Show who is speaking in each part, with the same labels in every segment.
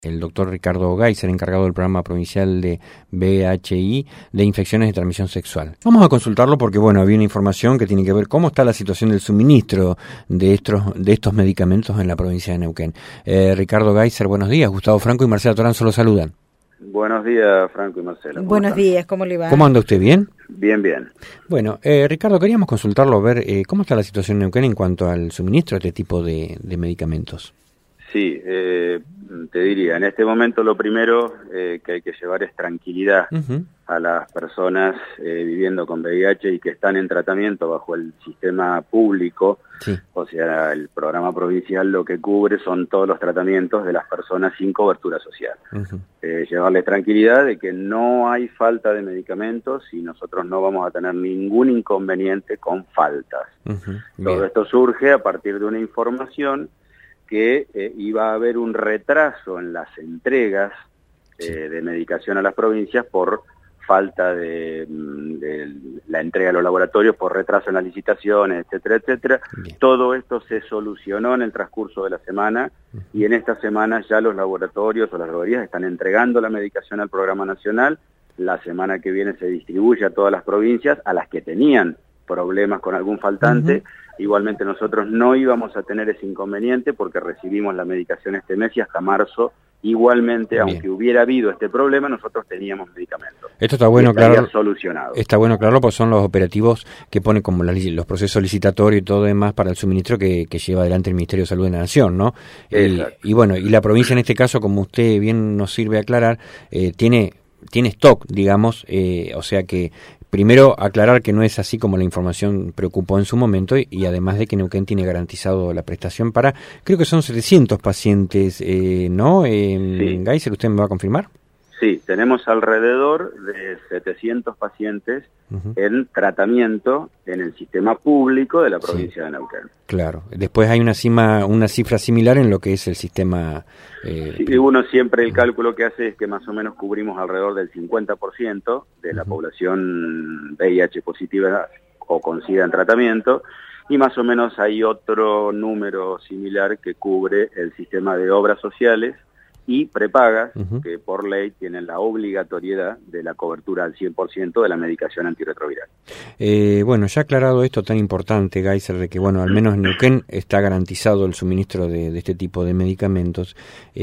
Speaker 1: El doctor Ricardo Geiser, encargado del programa provincial de VHI de infecciones de transmisión sexual. Vamos a consultarlo porque, había una información que tiene que ver cómo está la situación del suministro de estos medicamentos en la provincia de Neuquén. Ricardo Geiser, buenos días. Gustavo Franco y Marcela Toranzo lo saludan.
Speaker 2: Buenos días, Franco y Marcela.
Speaker 3: Buenos días, ¿cómo le va?
Speaker 1: ¿Cómo anda usted? ¿Bien?
Speaker 2: Bien, bien.
Speaker 1: Bueno, Ricardo, queríamos consultarlo, ver cómo está la situación en Neuquén en cuanto al suministro de este tipo de medicamentos.
Speaker 2: Sí, te diría, en este momento lo primero que hay que llevar es tranquilidad a las personas viviendo con VIH y que están en tratamiento bajo el sistema público. Sí. O sea, el programa provincial lo que cubre son todos los tratamientos de las personas sin cobertura social. Llevarles tranquilidad de que no hay falta de medicamentos y nosotros no vamos a tener ningún inconveniente con faltas. Todo esto surge a partir de una información que iba a haber un retraso en las entregas de medicación a las provincias por falta de la entrega a los laboratorios, por retraso en las licitaciones, etcétera, etcétera. Bien. Todo esto se solucionó en el transcurso de la semana y en esta semana ya los laboratorios o las droguerías están entregando la medicación al programa nacional. La semana que viene se distribuye a todas las provincias, a las que tenían problemas con algún faltante. Igualmente nosotros no íbamos a tener ese inconveniente porque recibimos la medicación este mes y hasta marzo igualmente, bien, aunque hubiera habido este problema, nosotros teníamos medicamentos.
Speaker 1: Esto está bueno, claro.
Speaker 2: Solucionado.
Speaker 1: Está bueno, claro, pues son los operativos que pone como los procesos licitatorios y todo demás para el suministro que lleva adelante el Ministerio de Salud de la Nación, ¿no? Y la provincia en este caso, como usted bien nos sirve a aclarar, tiene stock, digamos, o sea que primero aclarar que no es así como la información preocupó en su momento y además de que Neuquén tiene garantizado la prestación para, creo que son 700 pacientes, ¿no? Sí. Geiser, ¿usted me va a confirmar?
Speaker 2: Sí, tenemos alrededor de 700 pacientes en tratamiento en el sistema público de la provincia de Neuquén.
Speaker 1: Claro. Después hay una cifra similar en lo que es el sistema...
Speaker 2: Sí, uno siempre el cálculo que hace es que más o menos cubrimos alrededor del 50% de la población VIH positiva o con SIDA en tratamiento, y más o menos hay otro número similar que cubre el sistema de obras sociales y prepagas, que por ley tienen la obligatoriedad de la cobertura al 100% de la medicación antirretroviral.
Speaker 1: Ya aclarado esto tan importante, Geiser, de que al menos en Neuquén está garantizado el suministro de este tipo de medicamentos,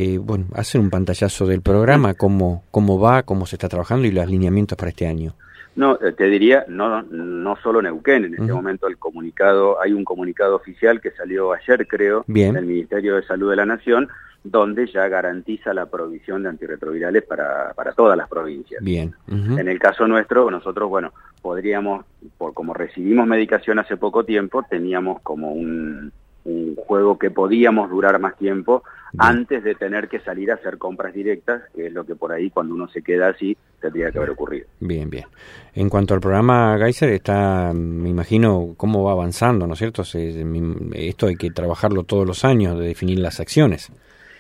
Speaker 1: hacer un pantallazo del programa, cómo va, cómo se está trabajando y los lineamientos para este año.
Speaker 2: No, te diría, no solo Neuquén, en este momento hay un comunicado oficial que salió ayer, creo, del Ministerio de Salud de la Nación, donde ya garantiza la provisión de antirretrovirales para todas las provincias.
Speaker 1: Bien.
Speaker 2: En el caso nuestro, nosotros, podríamos, como recibimos medicación hace poco tiempo, teníamos como un juego que podíamos durar más tiempo antes de tener que salir a hacer compras directas, que es lo que por ahí cuando uno se queda así tendría que haber ocurrido. Bien.
Speaker 1: En cuanto al programa Geiser, está, me imagino, cómo va avanzando, ¿no es cierto? Esto hay que trabajarlo todos los años, de definir las acciones.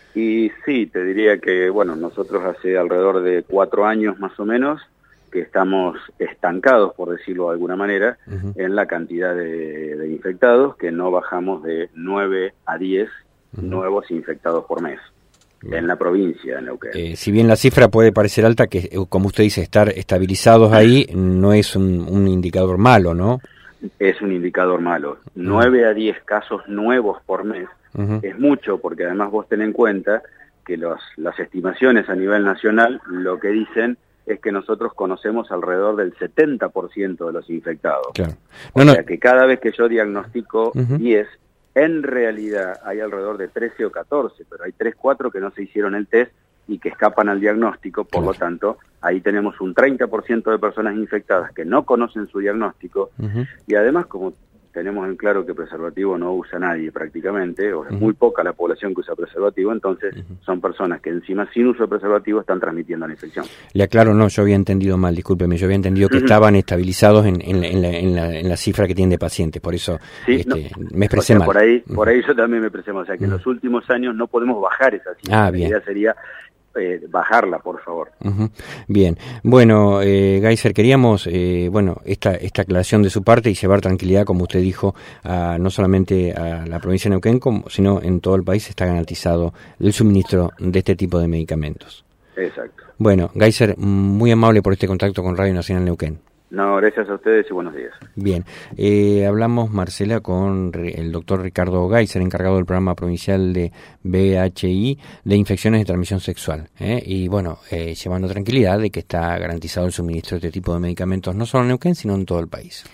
Speaker 2: Y sí, te diría que, nosotros hace alrededor de 4 años más o menos que estamos estancados, por decirlo de alguna manera, en la cantidad de infectados, que no bajamos de 9 a 10 nuevos infectados por mes en la provincia de Neuquén.
Speaker 1: Si bien la cifra puede parecer alta, que como usted dice, estar estabilizados ahí no es un indicador malo, ¿no?
Speaker 2: Es un indicador malo. 9 a 10 casos nuevos por mes es mucho, porque además vos ten en cuenta que las estimaciones a nivel nacional lo que dicen es que nosotros conocemos alrededor del 70% de los infectados. Claro. O sea que cada vez que yo diagnostico 10, en realidad hay alrededor de 13 o 14, pero hay 3, 4 que no se hicieron el test y que escapan al diagnóstico, por lo tanto, ahí tenemos un 30% de personas infectadas que no conocen su diagnóstico, y además, como tenemos en claro que preservativo no usa nadie prácticamente, o es muy poca la población que usa preservativo, entonces son personas que encima sin uso de preservativo están transmitiendo la infección.
Speaker 1: Le aclaro, yo había entendido mal, discúlpeme, yo había entendido que estaban estabilizados en la cifra que tienen de pacientes, por eso me expresé mal.
Speaker 2: Por ahí yo también me expresé mal, o sea que en los últimos años no podemos bajar esa cifra.
Speaker 1: Bien.
Speaker 2: La idea sería bajarla, por favor.
Speaker 1: Bien, bueno, Geiser, queríamos esta aclaración de su parte y llevar tranquilidad, como usted dijo, no solamente a la provincia de Neuquén, sino en todo el país está garantizado el suministro de este tipo de medicamentos.
Speaker 2: Exacto.
Speaker 1: Bueno, Geiser, muy amable por este contacto con Radio Nacional Neuquén.
Speaker 2: No, gracias a ustedes y buenos días.
Speaker 1: Bien, hablamos, Marcela, con el doctor Ricardo Geiser, encargado del programa provincial de VHI de infecciones de transmisión sexual. Y bueno, llevando tranquilidad de que está garantizado el suministro de este tipo de medicamentos, no solo en Neuquén, sino en todo el país.